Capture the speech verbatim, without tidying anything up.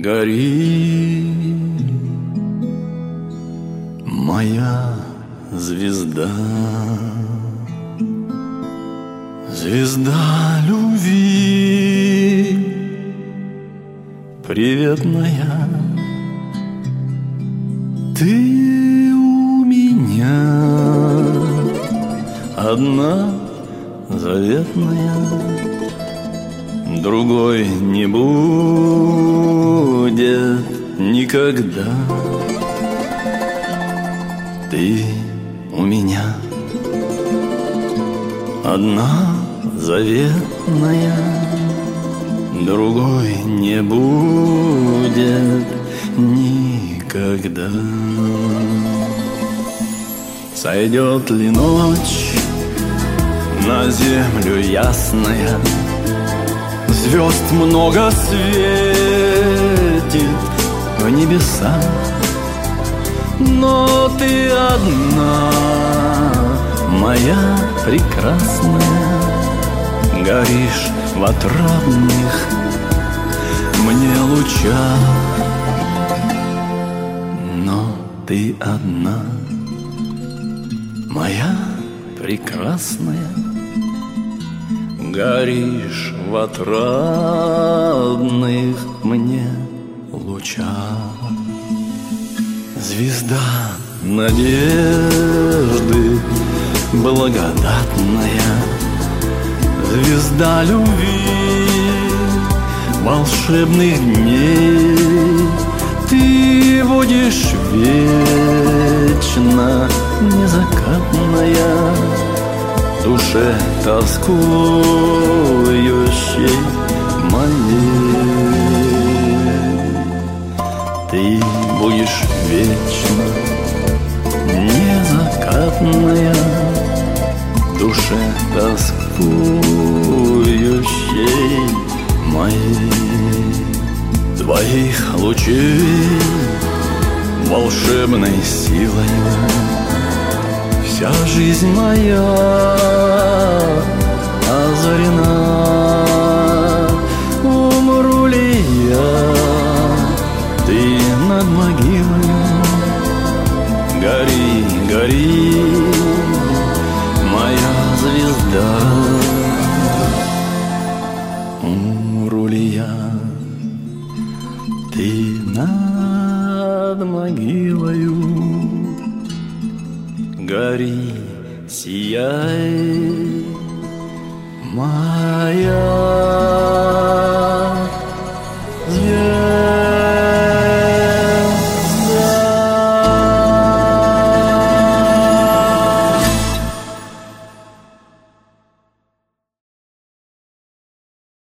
Гори, моя звезда, звезда любви, приветная. Ты у меня одна заветная, другой не будет никогда. Ты у меня одна заветная, другой не будет никогда. Сойдет ли ночь на землю ясная, звезд много светит в небесах, но ты одна, моя прекрасная, горишь в отрадных мне лучах. Но ты одна, моя прекрасная, горишь в отрадных мне лучах. Звезда надежды благодатная, звезда любви волшебных дней. Ты водишь вечно незакатная, душе тоскующей моей. Ты будешь вечно незакатная, душе тоскующей моей. Твоих лучей волшебной силою вся жизнь моя озарена. Умру ли я, ты над могилою, гори, гори, моя звезда. Умру ли я, ты над могилою, гори, сияй.